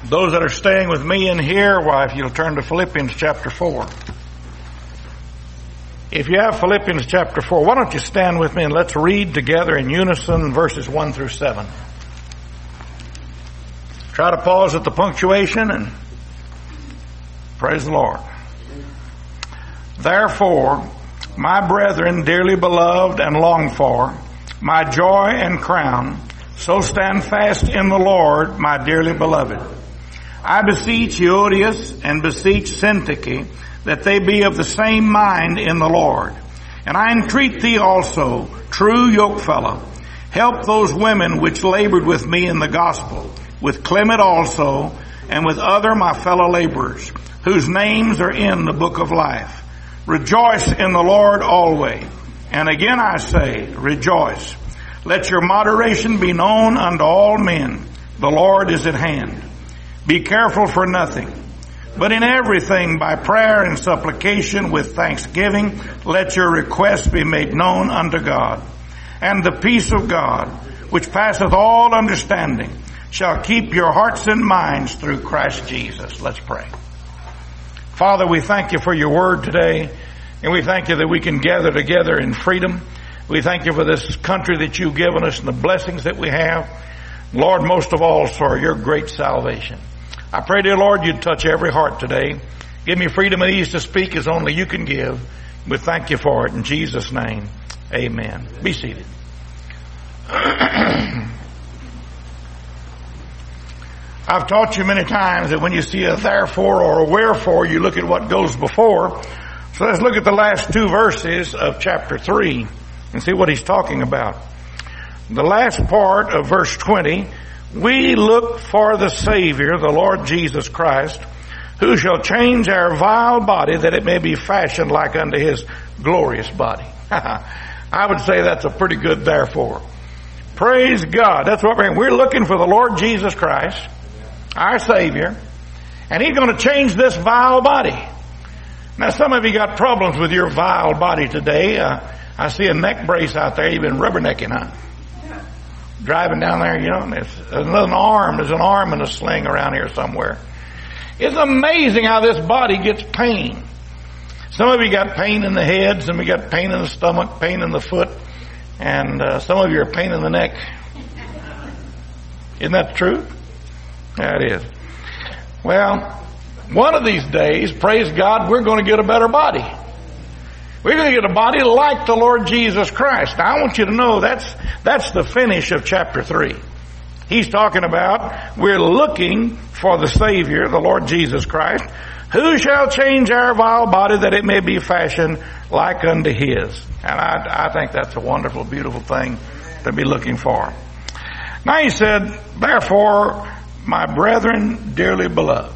Those that are staying with me in here, why, if you'll turn to Philippians chapter 4. If you have Philippians chapter 4, why don't you stand with me and let's read together in unison verses 1 through 7. Try to pause at the punctuation and praise the Lord. Therefore, my brethren, dearly beloved and longed for, my joy and crown, so stand fast in the Lord, my dearly beloved. I beseech Euodias and beseech Syntyche that they be of the same mind in the Lord. And I entreat thee also, true yokefellow, help those women which labored with me in the gospel, with Clement also, and with other my fellow laborers, whose names are in the book of life. Rejoice in the Lord always. And again I say, rejoice. Let your moderation be known unto all men. The Lord is at hand. Be careful for nothing, but in everything by prayer and supplication with thanksgiving, let your requests be made known unto God. And the peace of God, which passeth all understanding, shall keep your hearts and minds through Christ Jesus. Let's pray. Father, we thank you for your word today, and we thank you that we can gather together in freedom. We thank you for this country that you've given us and the blessings that we have. Lord, most of all, for your great salvation. I pray, dear Lord, you'd touch every heart today. Give me freedom and ease to speak as only you can give. We thank you for it in Jesus' name. Amen. Be seated. I've taught you many times that when you see a therefore or a wherefore, you look at what goes before. So let's look at the last two verses of chapter 3 and see what he's talking about. The last part of verse 20, we look for the Savior, the Lord Jesus Christ, who shall change our vile body that it may be fashioned like unto his glorious body. I would say that's a pretty good therefore. Praise God. That's what we're looking for, the Lord Jesus Christ, our Savior, and he's going to change this vile body. Now, some of you got problems with your vile body today. I see a neck brace out there. You've been rubbernecking, huh? Driving down there, you know, there's an arm in a sling around here somewhere. It's amazing how this body gets pain. Some of you got pain in the head, some of you got pain in the stomach, pain in the foot, and some of you are pain in the neck. Isn't that true? Yeah, it is. Well, one of these days, praise God, we're going to get a better body. We're going to get a body like the Lord Jesus Christ. Now, I want you to know that's the finish of chapter 3. He's talking about we're looking for the Savior, the Lord Jesus Christ, who shall change our vile body that it may be fashioned like unto his. And I think that's a wonderful, beautiful thing to be looking for. Now he said, therefore, my brethren, dearly beloved.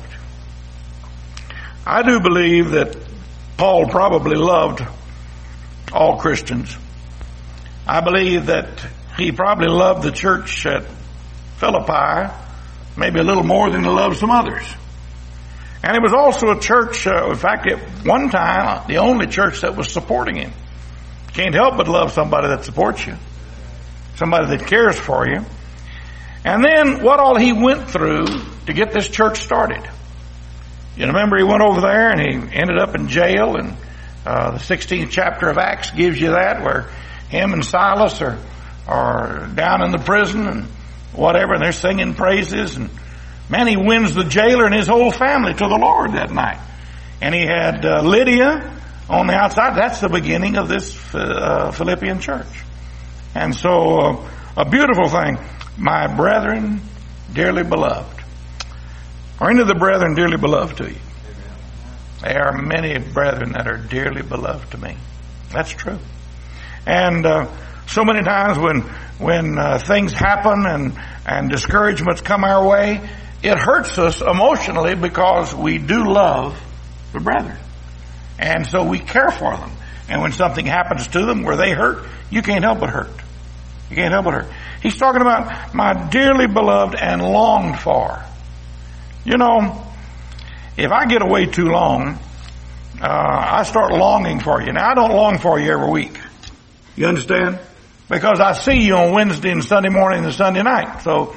I do believe that Paul probably loved all Christians. I believe that he probably loved the church at Philippi maybe a little more than he loved some others. And it was also a church, in fact, at one time, the only church that was supporting him. Can't help but love somebody that supports you, somebody that cares for you. And then what all he went through to get this church started. You remember he went over there and he ended up in jail, and the 16th chapter of Acts gives you that, where him and Silas are down in the prison and whatever, and they're singing praises, and man, he wins the jailer and his whole family to the Lord that night. And he had Lydia on the outside. That's the beginning of this Philippian church. And so a beautiful thing. My brethren, dearly beloved. Are any of the brethren dearly beloved to you? There are many brethren that are dearly beloved to me. That's true. And so many times when things happen and discouragements come our way, it hurts us emotionally because we do love the brethren. And so we care for them. And when something happens to them where they hurt, you can't help but hurt. You can't help but hurt. He's talking about my dearly beloved and longed for. You know, if I get away too long, I start longing for you. Now, I don't long for you every week. You understand? Because I see you on Wednesday and Sunday morning and Sunday night. So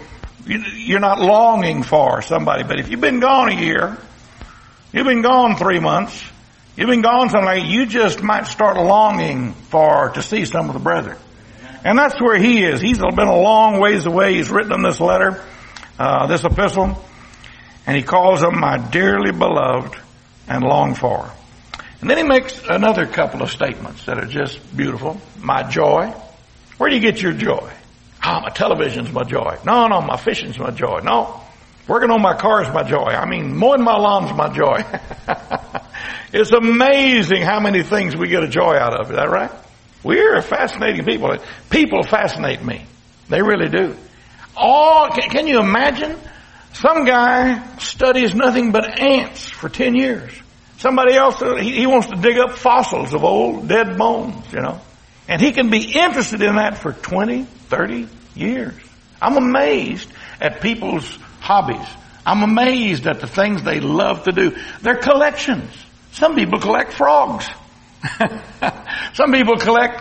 you're not longing for somebody. But if you've been gone a year, you've been gone 3 months, you've been gone something like, you just might start longing to see some of the brethren. And that's where he is. He's been a long ways away. He's written in this letter, this epistle, and he calls them my dearly beloved and longed for. And then he makes another couple of statements that are just beautiful. My joy. Where do you get your joy? My television's my joy. No, my fishing's my joy. No, working on my car's my joy. I mean, mowing my lawn's my joy. It's amazing how many things we get a joy out of. Is that right? We're fascinating people. People fascinate me. They really do. Can you imagine? Some guy studies nothing but ants for 10 years. Somebody else, he wants to dig up fossils of old dead bones, And he can be interested in that for 20, 30 years. I'm amazed at people's hobbies. I'm amazed at the things they love to do. Their collections. Some people collect frogs. Some people collect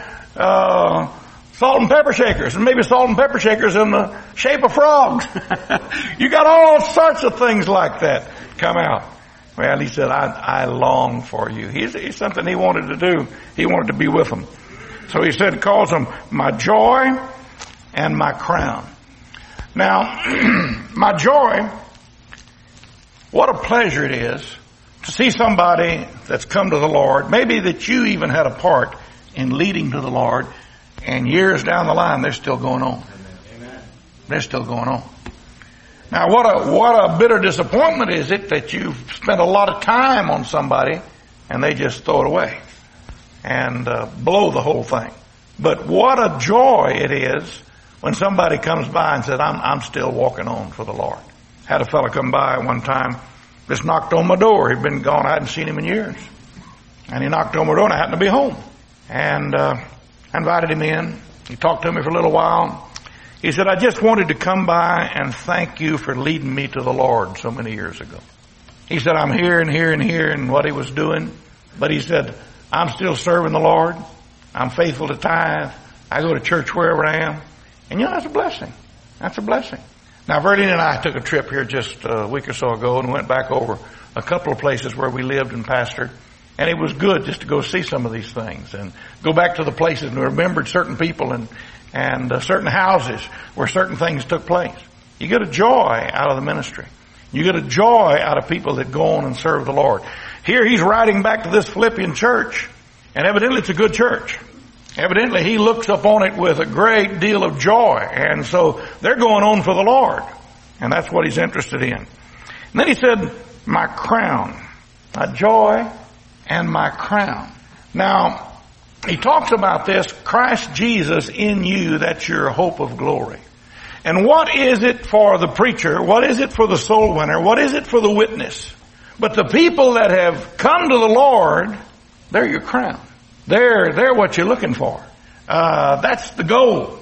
salt and pepper shakers, and maybe salt and pepper shakers in the shape of frogs. You got all sorts of things like that come out. Well, he said, I long for you. He's something he wanted to do. He wanted to be with them. So he said, calls them my joy and my crown. Now, my joy, what a pleasure it is to see somebody that's come to the Lord, maybe that you even had a part in leading to the Lord, and years down the line, they're still going on. Amen. They're still going on. Now, what a bitter disappointment is it that you've spent a lot of time on somebody and they just throw it away and blow the whole thing. But what a joy it is when somebody comes by and says, I'm still walking on for the Lord. Had a fellow come by one time, just knocked on my door. He'd been gone. I hadn't seen him in years. And he knocked on my door and I happened to be home. And I invited him in. He talked to me for a little while. He said, I just wanted to come by and thank you for leading me to the Lord so many years ago. He said, I'm hearing what he was doing. But he said, I'm still serving the Lord. I'm faithful to tithe. I go to church wherever I am. And that's a blessing. That's a blessing. Now, Verlene and I took a trip here just a week or so ago and went back over a couple of places where we lived and pastored. And it was good just to go see some of these things and go back to the places and remembered certain people and certain houses where certain things took place. You get a joy out of the ministry. You get a joy out of people that go on and serve the Lord. Here he's writing back to this Philippian church, and evidently it's a good church. Evidently he looks upon it with a great deal of joy, and so they're going on for the Lord. And that's what he's interested in. And then he said, my crown, my joy and my crown. Now, he talks about this, Christ Jesus in you, that's your hope of glory. And what is it for the preacher? What is it for the soul winner? What is it for the witness? But the people that have come to the Lord, they're your crown. They're what you're looking for. That's the goal.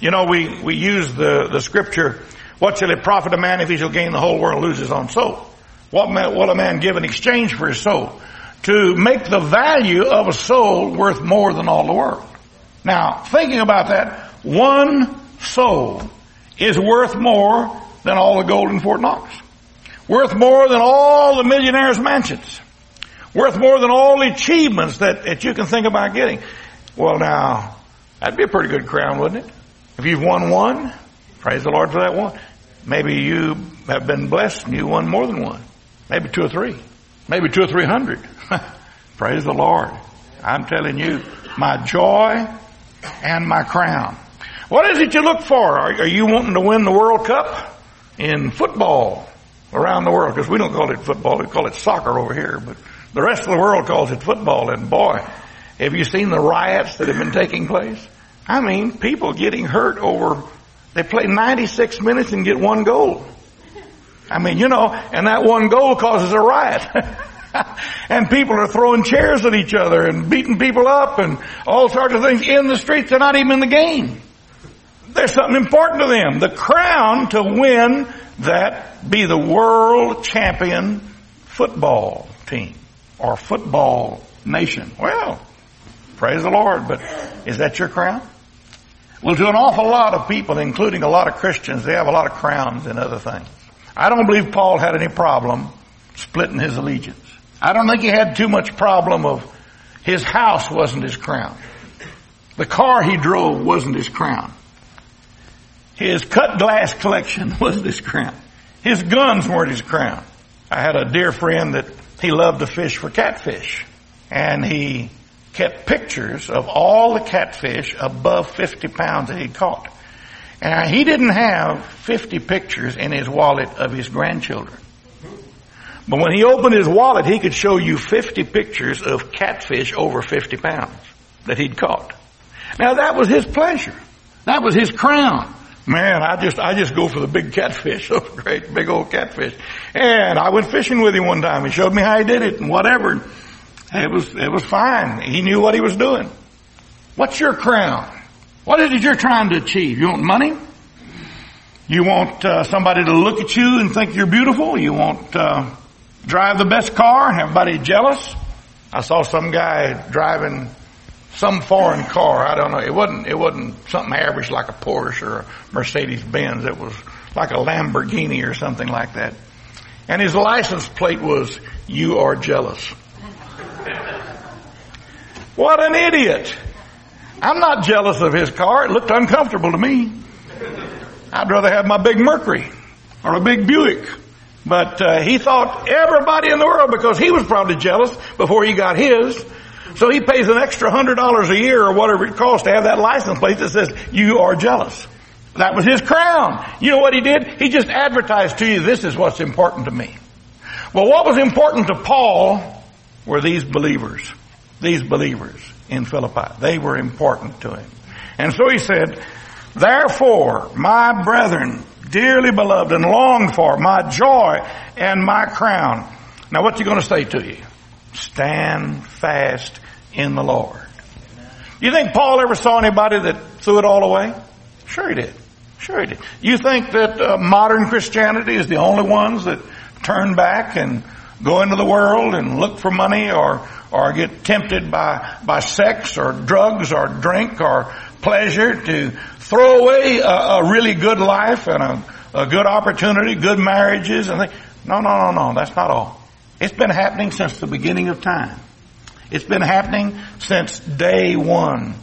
We use the scripture, what shall it profit a man if he shall gain the whole world and lose his own soul? What will a man give in exchange for his soul? To make the value of a soul worth more than all the world. Now, thinking about that, one soul is worth more than all the gold in Fort Knox. Worth more than all the millionaires' mansions. Worth more than all the achievements that you can think about getting. Well, now, that'd be a pretty good crown, wouldn't it? If you've won one, praise the Lord for that one. Maybe you have been blessed and you won more than one. Maybe 2 or 3. Maybe 200 or 300. Praise the Lord. I'm telling you, my joy and my crown. What is it you look for? Are you wanting to win the World Cup in football around the world? Because we don't call it football, we call it soccer over here. But the rest of the world calls it football. And boy, have you seen the riots that have been taking place? I mean, people getting hurt over, they play 96 minutes and get 1 goal. I mean, and that 1 goal causes a riot. And people are throwing chairs at each other and beating people up and all sorts of things in the streets. They're not even in the game. There's something important to them. The crown to win that, be the world champion football team or football nation. Well, praise the Lord, but is that your crown? Well, to an awful lot of people, including a lot of Christians, they have a lot of crowns and other things. I don't believe Paul had any problem splitting his allegiance. I don't think he had too much problem of his house wasn't his crown. The car he drove wasn't his crown. His cut glass collection wasn't his crown. His guns weren't his crown. I had a dear friend that he loved to fish for catfish. And he kept pictures of all the catfish above 50 pounds that he'd caught. And he didn't have 50 pictures in his wallet of his grandchildren. But when he opened his wallet, he could show you 50 pictures of catfish over 50 pounds that he'd caught. Now that was his pleasure. That was his crown. Man, I just go for the big catfish, those great big old catfish. And I went fishing with him one time. He showed me how he did it and whatever. It was fine. He knew what he was doing. What's your crown? What is it you're trying to achieve? You want money? You want somebody to look at you and think you're beautiful? You want drive the best car and have everybody jealous? I saw some guy driving some foreign car. I don't know. It wasn't something average like a Porsche or a Mercedes Benz. It was like a Lamborghini or something like that. And his license plate was, "You are jealous." What an idiot. I'm not jealous of his car. It looked uncomfortable to me. I'd rather have my big Mercury or a big Buick. But he thought everybody in the world, because he was probably jealous before he got his. So he pays an extra $100 a year or whatever it costs to have that license plate that says, "You are jealous." That was his crown. You know what he did? He just advertised to you, "This is what's important to me." Well, what was important to Paul were these believers in Philippi. They were important to him. And so he said, "Therefore, my brethren, dearly beloved and longed for, my joy and my crown." Now what's he going to say to you? Stand fast in the Lord. You think Paul ever saw anybody that threw it all away? Sure he did. Sure he did. You think that modern Christianity is the only ones that turn back and go into the world and look for money or get tempted by sex or drugs or drink or pleasure to throw away a really good life and a good opportunity, good marriages and things? No. That's not all. It's been happening since the beginning of time. It's been happening since day one,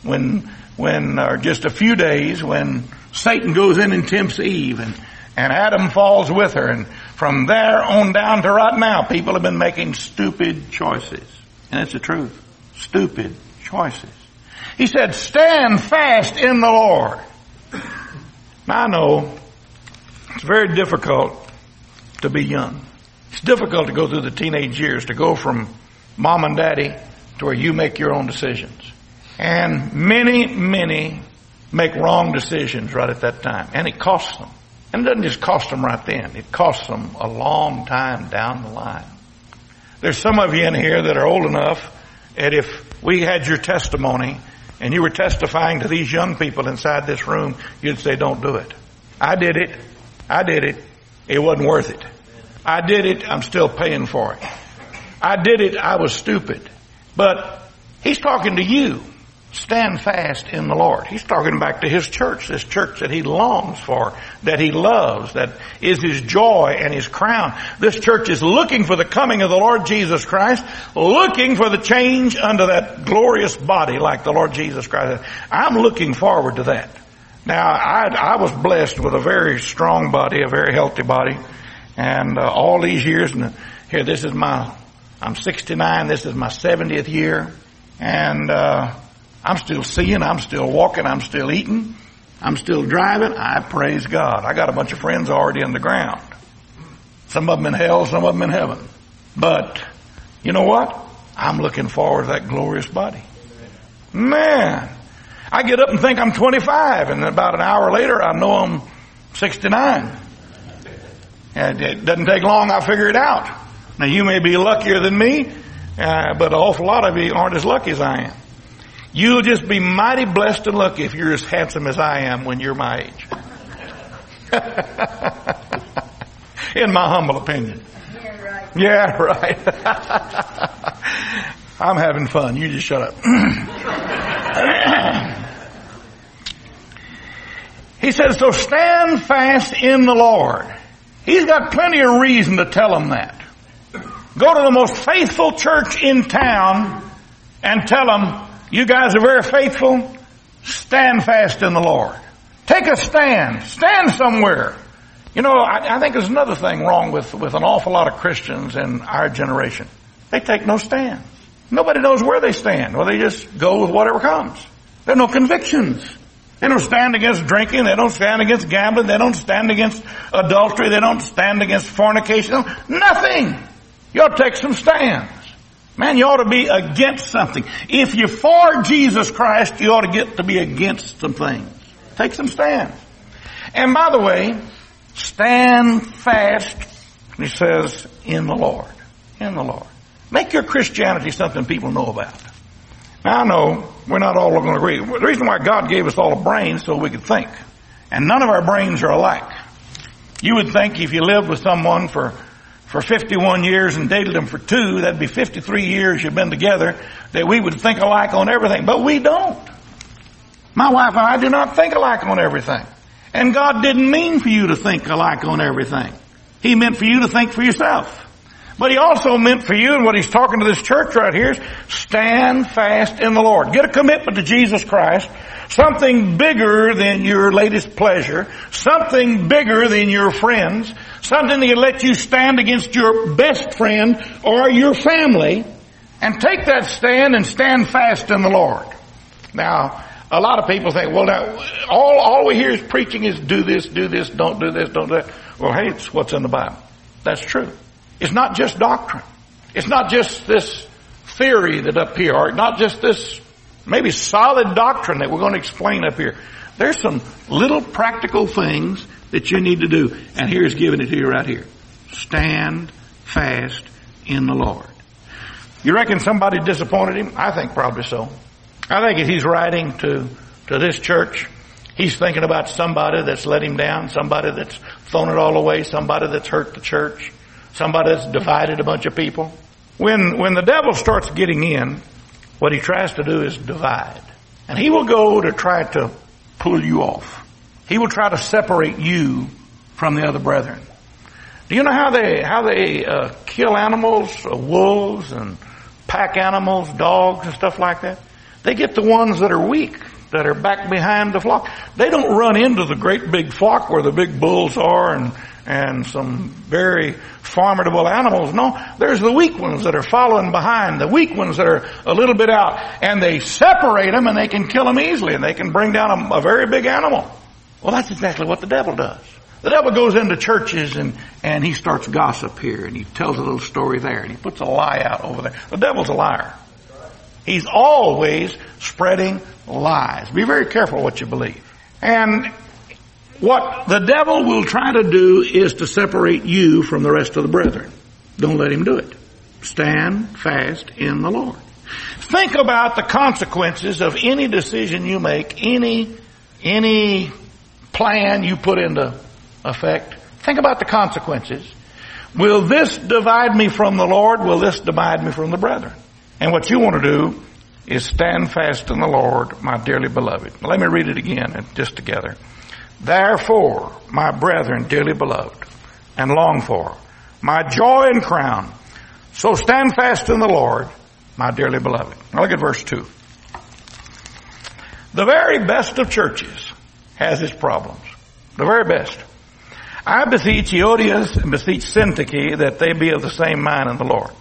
or just a few days, when Satan goes in and tempts Eve and Adam falls with her. And from there on down to right now, people have been making stupid choices. And it's the truth. Stupid choices. He said, "Stand fast in the Lord." Now I know it's very difficult to be young. It's difficult to go through the teenage years, to go from mom and daddy to where you make your own decisions. And many make wrong decisions right at that time. And it costs them. And it doesn't just cost them right then. It costs them a long time down the line. There's some of you in here that are old enough that if we had your testimony and you were testifying to these young people inside this room, you'd say, "Don't do it. I did it. It wasn't worth it. I did it. I'm still paying for it. I did it. I was stupid." But he's talking to you. Stand fast in the Lord. He's talking back to his church, this church that he longs for, that he loves, that is his joy and his crown. This church is looking for the coming of the Lord Jesus Christ, looking for the change unto that glorious body like the Lord Jesus Christ. I'm looking forward to that. Now, I was blessed with a very strong body, a very healthy body. And all these years, and here, I'm 69, this is my 70th year. And I'm still seeing, I'm still walking, I'm still eating, I'm still driving. I praise God. I got a bunch of friends already in the ground. Some of them in hell, some of them in heaven. But you know what? I'm looking forward to that glorious body. Man, I get up and think I'm 25, and about an hour later I know I'm 69. And it doesn't take long, I figure it out. Now you may be luckier than me, but an awful lot of you aren't as lucky as I am. You'll just be mighty blessed and lucky if you're as handsome as I am when you're my age. In my humble opinion. Yeah, right. I'm having fun. You just shut up. He says, so stand fast in the Lord. He's got plenty of reason to tell them that. Go to the most faithful church in town and tell them, you guys are very faithful. Stand fast in the Lord. Take a stand. Stand somewhere. You know, I think there's another thing wrong with an awful lot of Christians in our generation. They take no stand. Nobody knows where they stand. Well, they just go with whatever comes. There are no convictions. They don't stand against drinking. They don't stand against gambling. They don't stand against adultery. They don't stand against fornication. Nothing. You ought to take some stands. Man, you ought to be against something. If you're for Jesus Christ, you ought to get to be against some things. Take some stands. And by the way, stand fast, he says, in the Lord. In the Lord. Make your Christianity something people know about. Now I know we're not all going to agree. The reason why God gave us all a brain so we could think. And none of our brains are alike. You would think if you lived with someone for 51 years and dated them for 2, that'd be 53 years you've been together, that we would think alike on everything. But we don't. My wife and I do not think alike on everything. And God didn't mean for you to think alike on everything. He meant for you to think for yourself. But He also meant for you, and what He's talking to this church right here is, stand fast in the Lord. Get a commitment to Jesus Christ. Something bigger than your latest pleasure. Something bigger than your friends. Something that will let you stand against your best friend or your family. And take that stand and stand fast in the Lord. Now, a lot of people think, well, now, all we hear is preaching is do this, don't do this, don't do that. Well, hey, it's what's in the Bible. That's true. It's not just doctrine. It's not just this theory that up here, or not just this maybe solid doctrine that we're going to explain up here. There's some little practical things that you need to do. And here's giving it to you right here. Stand fast in the Lord. You reckon somebody disappointed him? I think probably so. I think if he's writing to this church, he's thinking about somebody that's let him down, somebody that's thrown it all away, somebody that's hurt the church, somebody that's divided a bunch of people. When the devil starts getting in, what he tries to do is divide. And he will go to try to pull you off. He will try to separate you from the other brethren. Do you know how they kill animals, wolves and pack animals, dogs and stuff like that? They get the ones that are weak, that are back behind the flock. They don't run into the great big flock where the big bulls are and some very formidable animals. No, there's the weak ones that are following behind, the weak ones that are a little bit out, and they separate them and they can kill them easily and they can bring down a very big animal. Well, that's exactly what the devil does. The devil goes into churches and he starts gossip here and he tells a little story there and he puts a lie out over there. The devil's a liar. He's always spreading lies. Be very careful what you believe. And what the devil will try to do is to separate you from the rest of the brethren. Don't let him do it. Stand fast in the Lord. Think about the consequences of any decision you make, any plan you put into effect. Think about the consequences. Will this divide me from the Lord? Will this divide me from the brethren? And what you want to do is stand fast in the Lord, my dearly beloved. Now, let me read it again, just together. Therefore, my brethren, dearly beloved, and long for, my joy and crown, so stand fast in the Lord, my dearly beloved. Now look at verse 2. The very best of churches has its problems. The very best. I beseech Euodias and beseech Syntyche that they be of the same mind in the Lord.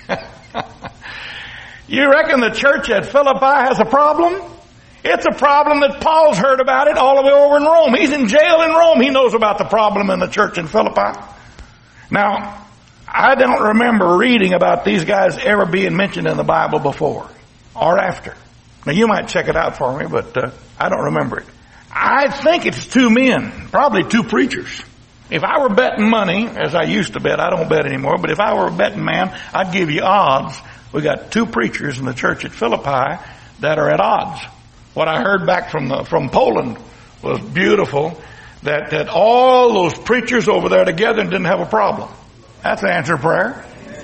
You reckon the church at Philippi has a problem? It's a problem that Paul's heard about it all the way over in Rome. He's in jail in Rome. He knows about the problem in the church in Philippi. Now, I don't remember reading about these guys ever being mentioned in the Bible before or after. Now, you might check it out for me, but I don't remember it. I think it's 2 men, probably 2 preachers. If I were betting money, as I used to bet, I don't bet anymore, but if I were a betting man, I'd give you odds. We got 2 preachers in the church at Philippi that are at odds. What I heard back from Poland was beautiful, that all those preachers over there together didn't have a problem. That's the answer to prayer.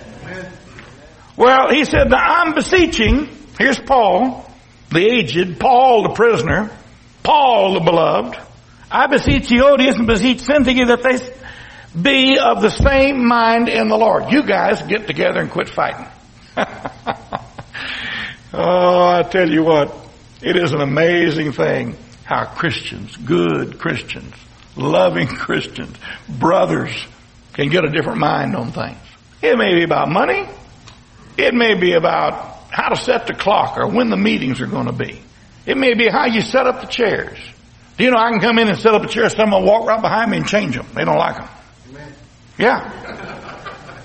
Well, he said, now I'm beseeching, here's Paul, the aged, Paul the prisoner, Paul the beloved, I beseech Euodias and beseech Syntyche that they be of the same mind in the Lord. You guys get together and quit fighting. Oh, I tell you what, it is an amazing thing how Christians, good Christians, loving Christians, brothers, can get a different mind on things. It may be about money. It may be about how to set the clock or when the meetings are going to be. It may be how you set up the chairs. You know, I can come in and set up a chair, someone will walk right behind me and change them. They don't like them. Amen. Yeah.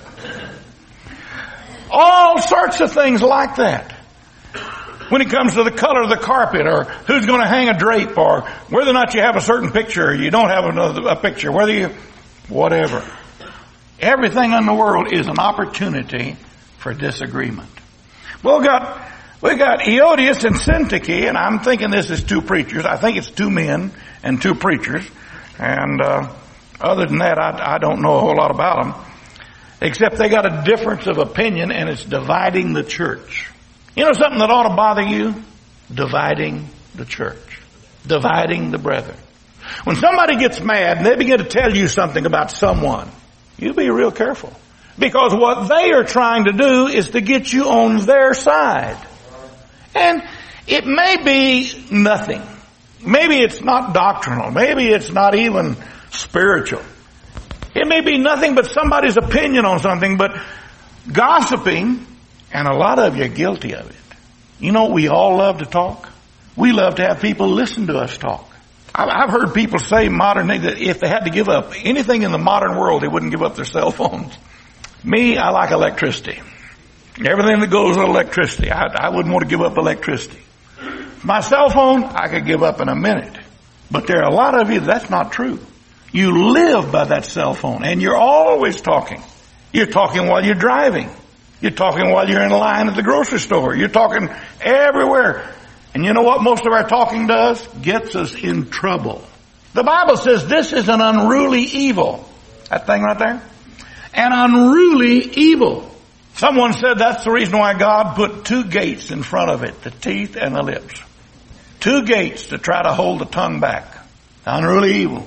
All sorts of things like that. When it comes to the color of the carpet, or who's going to hang a drape, or whether or not you have a certain picture or you don't have a picture, whether you, whatever. Everything in the world is an opportunity for disagreement. Well, we got Euodias and Syntyche, and I'm thinking this is two preachers. I think it's two men and two preachers. And other than that, I don't know a whole lot about them. Except they got a difference of opinion, and it's dividing the church. You know something that ought to bother you? Dividing the church. Dividing the brethren. When somebody gets mad and they begin to tell you something about someone, you be real careful. Because what they are trying to do is to get you on their side. And it may be nothing. Maybe it's not doctrinal. Maybe it's not even spiritual. It may be nothing but somebody's opinion on something, but gossiping, and a lot of you are guilty of it. You know, we all love to talk. We love to have people listen to us talk. I've heard people say modern day that if they had to give up anything in the modern world, they wouldn't give up their cell phones. Me, I like electricity. Everything that goes with electricity. I wouldn't want to give up electricity. My cell phone, I could give up in a minute. But there are a lot of you, that's not true. You live by that cell phone, and you're always talking. You're talking while you're driving. You're talking while you're in line at the grocery store. You're talking everywhere. And you know what most of our talking does? Gets us in trouble. The Bible says this is an unruly evil. That thing right there? An unruly evil. Someone said that's the reason why God put two gates in front of it, the teeth and the lips. Two gates to try to hold the tongue back. Unruly evil.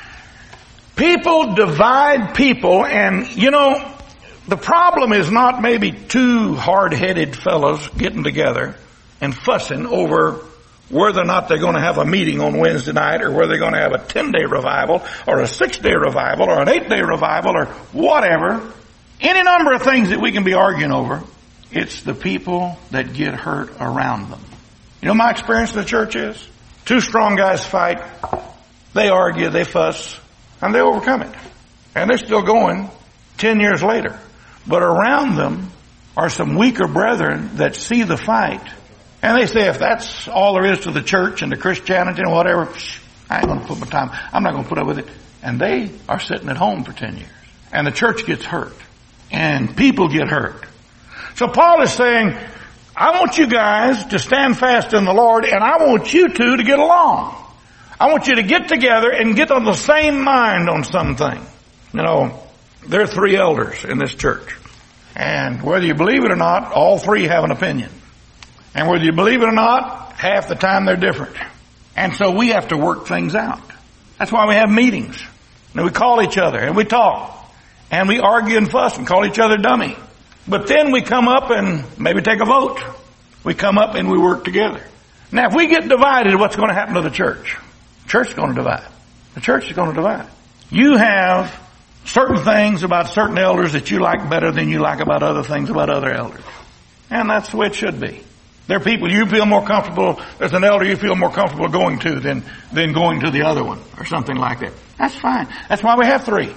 People divide people, and you know, the problem is not maybe two hard-headed fellows getting together and fussing over whether or not they're going to have a meeting on Wednesday night, or whether they're going to have a 10-day revival or a 6-day revival or an 8-day revival or whatever. Any number of things that we can be arguing over. It's the people that get hurt around them. You know my experience in the church is? Two strong guys fight. They argue, they fuss, and they overcome it. And they're still going 10 years later. But around them are some weaker brethren that see the fight. And they say, if that's all there is to the church and to Christianity and whatever, I ain't going to put my time. I'm not going to put up with it. And they are sitting at home for 10 years. And the church gets hurt. And people get hurt. So Paul is saying, I want you guys to stand fast in the Lord, and I want you two to get along. I want you to get together and get on the same mind on something. You know, there are 3 elders in this church. And whether you believe it or not, all 3 have an opinion. And whether you believe it or not, half the time they're different. And so we have to work things out. That's why we have meetings. And we call each other and we talk. And we argue and fuss and call each other dummy. But then we come up and maybe take a vote. We come up and we work together. Now if we get divided, what's going to happen to the church? The church is going to divide. The church is going to divide. You have certain things about certain elders that you like better than you like about other things about other elders. And that's the way it should be. There are people you feel more comfortable, there's an elder you feel more comfortable going to than going to the other one or something like that. That's fine. That's why we have 3,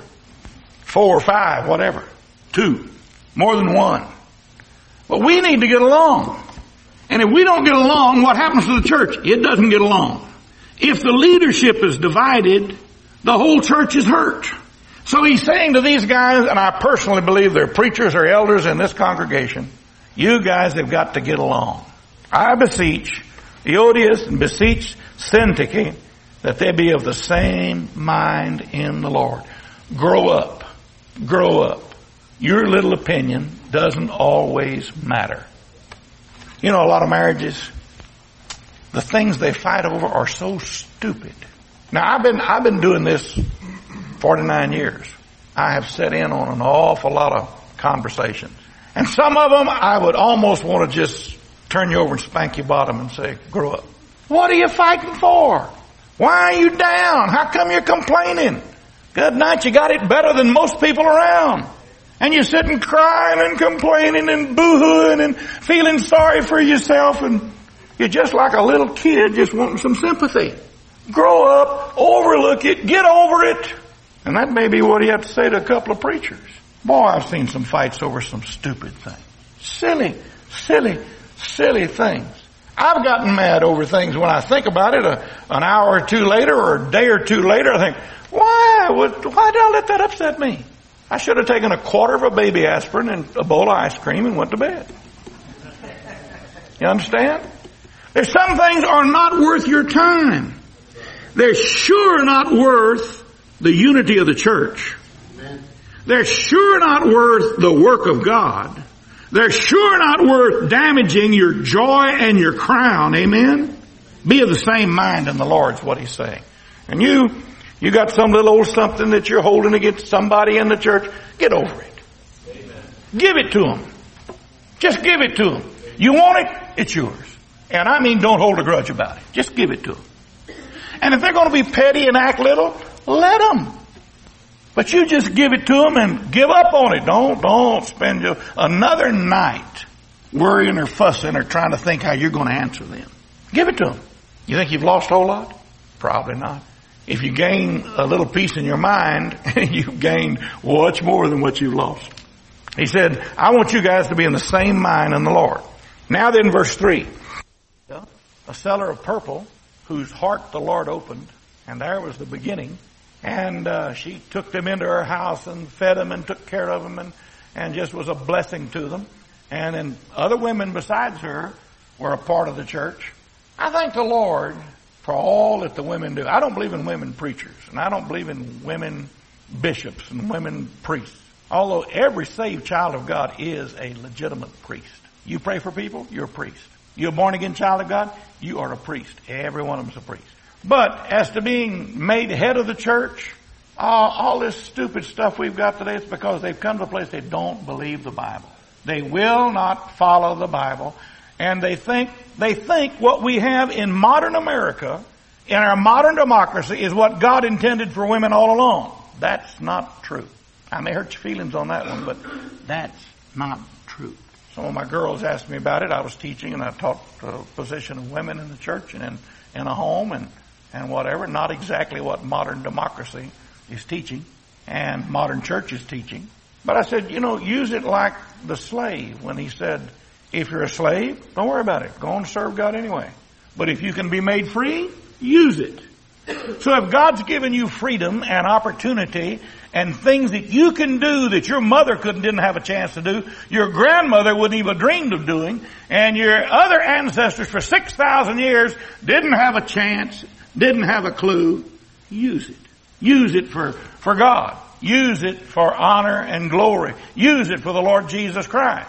4, 5, whatever. 2. More than 1. But we need to get along. And if we don't get along, what happens to the church? It doesn't get along. If the leadership is divided, the whole church is hurt. So he's saying to these guys, and I personally believe they're preachers or elders in this congregation, you guys have got to get along. I beseech Euodias and beseech Syntyche that they be of the same mind in the Lord. Grow up. Grow up. Your little opinion doesn't always matter. You know, a lot of marriages, the things they fight over are so stupid. Now, I've been doing this 49 years. I have sat in on an awful lot of conversations. And some of them I would almost want to just turn you over and spank your bottom and say, grow up. What are you fighting for? Why are you down? How come you're complaining? Good night, you got it better than most people around. And you're sitting crying and complaining and boo-hooing and feeling sorry for yourself, and you're just like a little kid just wanting some sympathy. Grow up, overlook it, get over it. And that may be what you have to say to a couple of preachers. Boy, I've seen some fights over some stupid things. Silly things. I've gotten mad over things when I think about it an hour or two later or a day or two later. I think, why did I let that upset me? I should have taken a quarter of a baby aspirin and a bowl of ice cream and went to bed. You understand? There's some things are not worth your time. They're sure not worth the unity of the church. They're sure not worth the work of God. They're sure not worth damaging your joy and your crown. Amen? Be of the same mind in the Lord is what he's saying. And you got some little old something that you're holding against somebody in the church. Get over it. Amen. Give it to them. Just give it to them. You want it? It's yours. And I mean, don't hold a grudge about it. Just give it to them. And if they're going to be petty and act little, let them. But you just give it to them and give up on it. Don't spend another night worrying or fussing or trying to think how you're going to answer them. Give it to them. You think you've lost a whole lot? Probably not. If you gain a little peace in your mind, you've gained much more than what you've lost. He said, I want you guys to be in the same mind in the Lord. Now then, verse 3. A seller of purple, whose heart the Lord opened, and there was the beginning. And she took them into her house and fed them and took care of them and just was a blessing to them. And then other women besides her were a part of the church. I thank the Lord for all that the women do. I don't believe in women preachers, and I don't believe in women bishops and women priests. Although every saved child of God is a legitimate priest. You pray for people, you're a priest. You're a born-again child of God, you are a priest. Every one of them's a priest. But as to being made head of the church, all this stupid stuff we've got today, it's because they've come to a place they don't believe the Bible. They will not follow the Bible. And they think what we have in modern America, in our modern democracy, is what God intended for women all along. That's not true. I may hurt your feelings on that one, but that's not true. Some of my girls asked me about it. I was teaching, and I taught the position of women in the church and in a home and whatever. Not exactly what modern democracy is teaching and modern church is teaching. But I said, use it like the slave when he said, if you're a slave, don't worry about it. Go and serve God anyway. But if you can be made free, use it. So if God's given you freedom and opportunity and things that you can do that your mother didn't have a chance to do, your grandmother wouldn't even dreamed of doing, and your other ancestors for 6,000 years didn't have a chance, didn't have a clue, use it. Use it for God. Use it for honor and glory. Use it for the Lord Jesus Christ.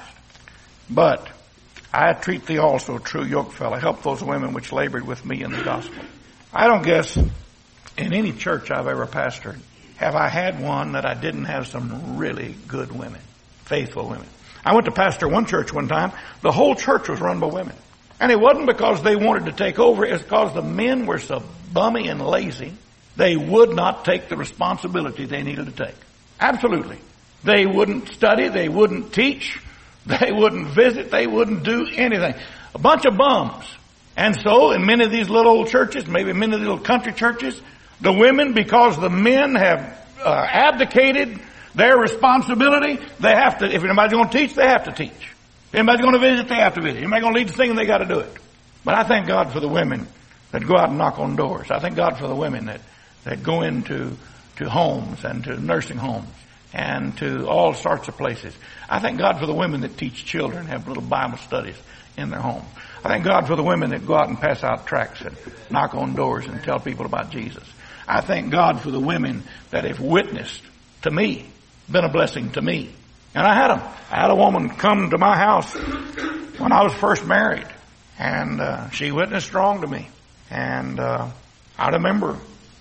But I treat thee also, true yokefellow. Help those women which labored with me in the gospel. I don't guess in any church I've ever pastored have I had one that I didn't have some really good women, faithful women. I went to pastor one church one time. The whole church was run by women. And it wasn't because they wanted to take over. It was because the men were so bummy and lazy, they would not take the responsibility they needed to take. Absolutely. They wouldn't study. They wouldn't teach. They wouldn't visit. They wouldn't do anything. A bunch of bums. And so in many of these little old churches, maybe many of the little country churches, the women, because the men have abdicated their responsibility, they have to, if anybody's going to teach, they have to teach. If anybody's going to visit, they have to visit. If anybody's going to lead the singing, they got to do it. But I thank God for the women that go out and knock on doors. I thank God for the women that go into homes and to nursing homes and to all sorts of places. I thank God for the women that teach children, have little Bible studies in their homes. I thank God for the women that go out and pass out tracts and knock on doors and tell people about Jesus. I thank God for the women that have witnessed to me, been a blessing to me. And I had them. I had a woman come to my house when I was first married, and she witnessed strong to me. And I remember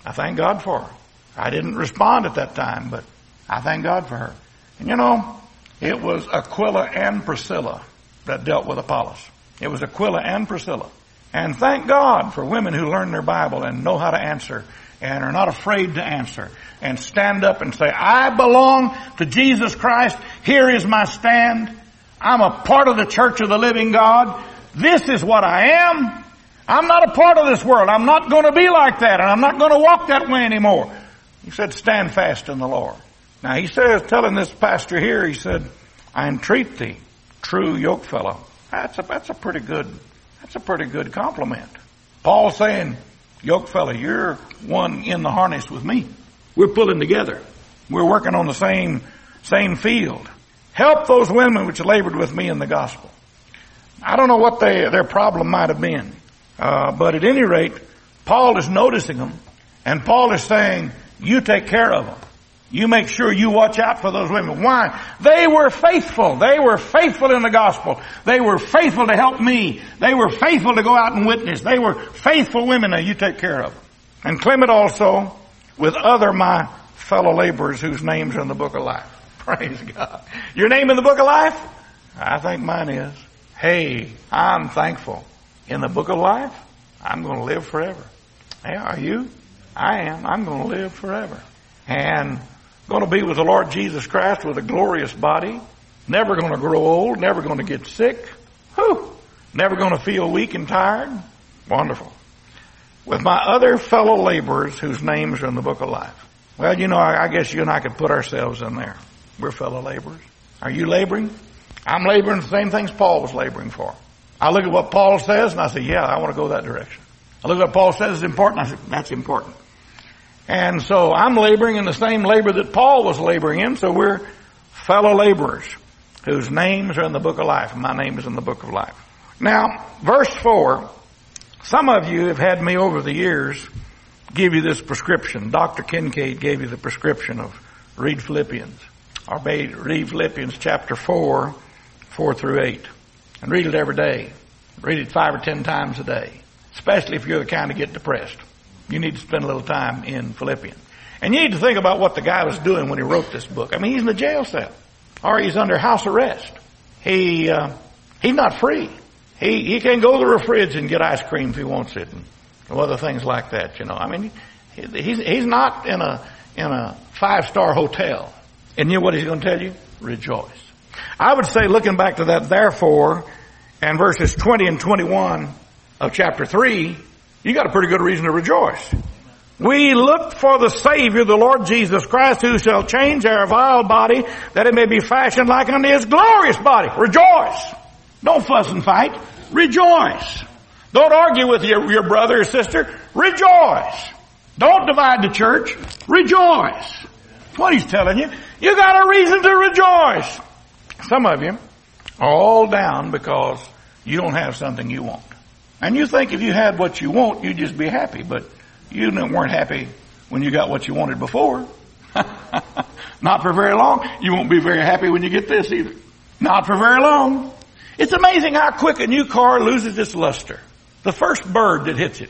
I thank God for her. I didn't respond at that time, but I thank God for her. And you know, it was Aquila and Priscilla that dealt with Apollos. It was Aquila and Priscilla. And thank God for women who learn their Bible and know how to answer and are not afraid to answer and stand up and say, I belong to Jesus Christ. Here is my stand. I'm a part of the church of the living God. This is what I am. I'm not a part of this world. I'm not going to be like that, and I'm not going to walk that way anymore. He said, stand fast in the Lord. Now he says, telling this pastor here, he said, I entreat thee, true yoke fellow. That's a pretty good compliment. Paul saying, yoke fellow, you're one in the harness with me. We're pulling together. We're working on the same field. Help those women which labored with me in the gospel. I don't know what their problem might have been. But at any rate, Paul is noticing them, and Paul is saying, you take care of them. You make sure you watch out for those women. Why? They were faithful. They were faithful in the gospel. They were faithful to help me. They were faithful to go out and witness. They were faithful women. Now you take care of them. And Clement also with other my fellow laborers whose names are in the book of life. Praise God. Your name in the book of life? I think mine is. Hey, I'm thankful. In the book of life, I'm going to live forever. Yeah, are you? I am. I'm going to live forever. And going to be with the Lord Jesus Christ with a glorious body. Never going to grow old. Never going to get sick. Whew. Never going to feel weak and tired. Wonderful. With my other fellow laborers whose names are in the book of life. Well, you know, I guess you and I could put ourselves in there. We're fellow laborers. Are you laboring? I'm laboring the same things Paul was laboring for. I look at what Paul says and I say, yeah, I want to go that direction. I look at what Paul says is important. I say, that's important. And so I'm laboring in the same labor that Paul was laboring in. So we're fellow laborers whose names are in the book of life. And my name is in the book of life. Now, verse 4, some of you have had me over the years give you this prescription. Dr. Kincaid gave you the prescription of read Philippians. Or read Philippians chapter 4 through 8. And read it every day. Read it 5 or 10 times a day. Especially if you're the kind to get depressed. You need to spend a little time in Philippians. And you need to think about what the guy was doing when he wrote this book. I mean, he's in the jail cell. Or he's under house arrest. He's not free. He can go to the fridge and get ice cream if he wants it. And other things like that, you know. I mean, he's not in a 5-star hotel. And you know what he's going to tell you? Rejoice. I would say, looking back to that therefore, and verses 20 and 21 of chapter 3, you got a pretty good reason to rejoice. We look for the Savior, the Lord Jesus Christ, who shall change our vile body, that it may be fashioned like unto His glorious body. Rejoice. Don't fuss and fight. Rejoice. Don't argue with your brother or sister. Rejoice. Don't divide the church. Rejoice. That's what he's telling you. You got a reason to rejoice. Some of you are all down because you don't have something you want. And you think if you had what you want, you'd just be happy. But you weren't happy when you got what you wanted before. Not for very long. You won't be very happy when you get this either. Not for very long. It's amazing how quick a new car loses its luster. The first bird that hits it.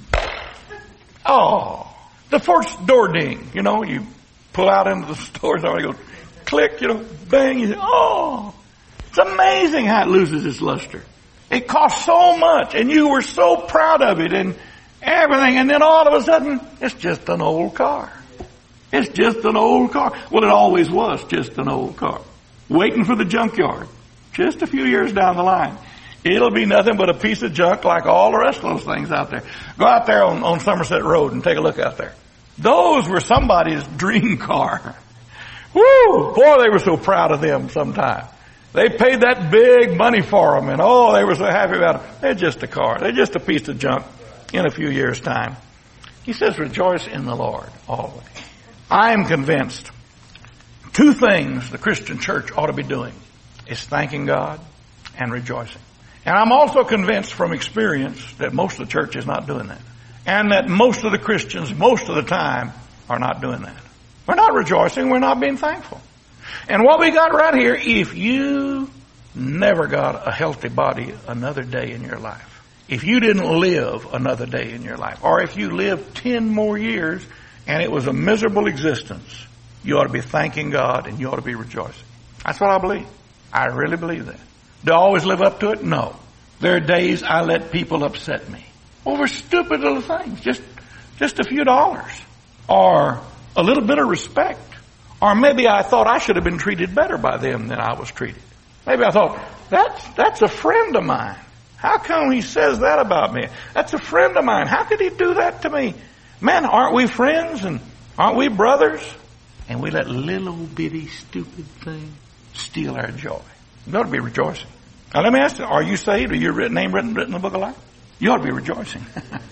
Oh. The first door ding. You know, you pull out into the store and somebody goes, click, you know, bang. You say, oh. It's amazing how it loses its luster. It cost so much and you were so proud of it and everything. And then all of a sudden, it's just an old car. It's just an old car. Well, it always was just an old car. Waiting for the junkyard. Just a few years down the line. It'll be nothing but a piece of junk like all the rest of those things out there. Go out there on Somerset Road and take a look out there. Those were somebody's dream car. Woo! Boy, they were so proud of them sometime. They paid that big money for them and oh, they were so happy about it. They're just a car. They're just a piece of junk in a few years' time. He says, rejoice in the Lord always. I am convinced 2 things the Christian church ought to be doing is thanking God and rejoicing. And I'm also convinced from experience that most of the church is not doing that. And that most of the Christians, most of the time, are not doing that. We're not rejoicing. We're not being thankful. And what we got right here, if you never got a healthy body another day in your life, if you didn't live another day in your life, or if you lived 10 more years and it was a miserable existence, you ought to be thanking God and you ought to be rejoicing. That's what I believe. I really believe that. Do I always live up to it? No. There are days I let people upset me over stupid little things, just a few dollars, or a little bit of respect, or maybe I thought I should have been treated better by them than I was treated. Maybe I thought, that's a friend of mine. How come he says that about me? That's a friend of mine. How could he do that to me? Man, aren't we friends and aren't we brothers? And we let little bitty stupid things steal our joy. You ought to be rejoicing. Now let me ask you, are you saved? Are your name written in the book of life? You ought to be rejoicing.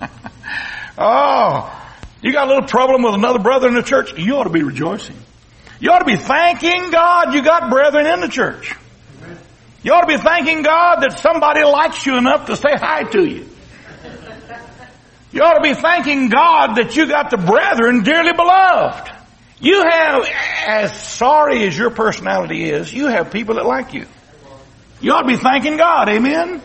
Oh, you got a little problem with another brother in the church? You ought to be rejoicing. You ought to be thanking God you got brethren in the church. You ought to be thanking God that somebody likes you enough to say hi to you. You ought to be thanking God that you got the brethren dearly beloved. You have, as sorry as your personality is, you have people that like you. You ought to be thanking God, amen?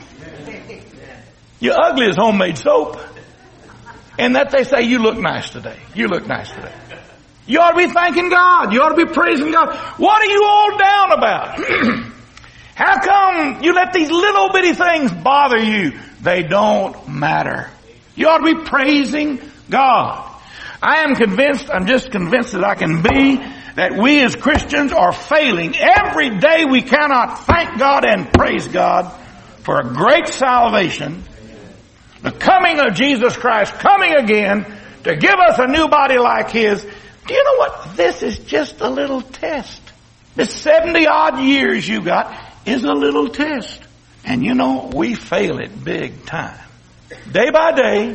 You're ugly as homemade soap. And that they say, you look nice today. You look nice today. You ought to be thanking God. You ought to be praising God. What are you all down about? How come you let these little bitty things bother you? They don't matter. You ought to be praising God. I am convinced, I'm just convinced that I can be, that we as Christians are failing. Every day we cannot thank God and praise God for a great salvation, the coming of Jesus Christ, coming again to give us a new body like His. Do you know what? This is just a little test. This 70 odd years you got is a little test. And you know, we fail it big time. Day by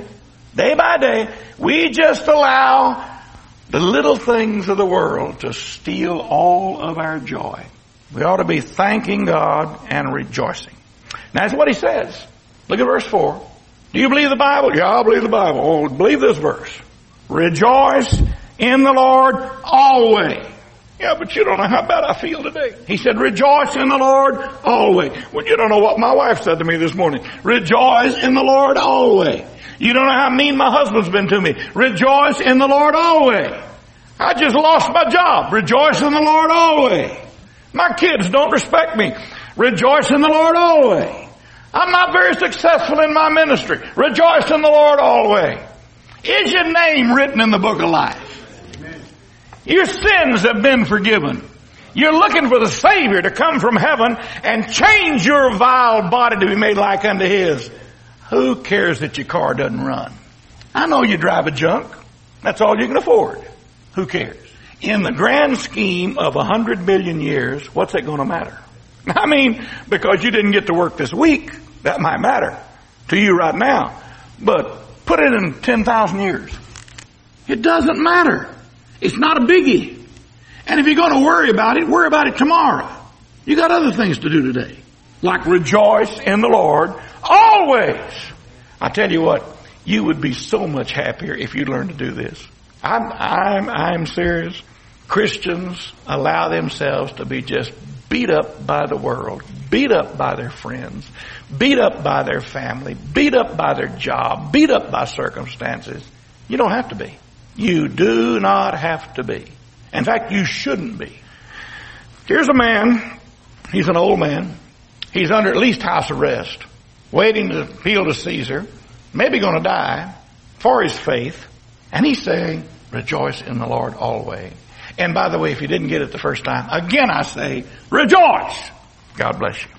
day, we just allow the little things of the world to steal all of our joy. We ought to be thanking God and rejoicing. Now that's what He says. Look at verse 4. Do you believe the Bible? Yeah, I believe the Bible. Oh, believe this verse. Rejoice in the Lord always. Yeah, but you don't know how bad I feel today. He said, rejoice in the Lord always. Well, you don't know what my wife said to me this morning. Rejoice in the Lord always. You don't know how mean my husband's been to me. Rejoice in the Lord always. I just lost my job. Rejoice in the Lord always. My kids don't respect me. Rejoice in the Lord always. I'm not very successful in my ministry. Rejoice in the Lord always. Is your name written in the book of life? Your sins have been forgiven. You're looking for the Savior to come from heaven and change your vile body to be made like unto His. Who cares that your car doesn't run? I know you drive a junk. That's all you can afford. Who cares? In the grand scheme of 100 million years, what's it going to matter? I mean, because you didn't get to work this week, that might matter to you right now. But put it in 10,000 years. It doesn't matter. It's not a biggie. And if you're going to worry about it tomorrow. You got other things to do today. Like rejoice in the Lord always. I tell you what, you would be so much happier if you learned to do this. I'm serious. Christians allow themselves to be just beat up by the world, beat up by their friends, beat up by their family, beat up by their job, beat up by circumstances. You don't have to be. You do not have to be. In fact, you shouldn't be. Here's a man. He's an old man. He's under at least house arrest, waiting to appeal to Caesar, maybe going to die for his faith. And he's saying, rejoice in the Lord always. And by the way, if you didn't get it the first time, again I say, rejoice. God bless you.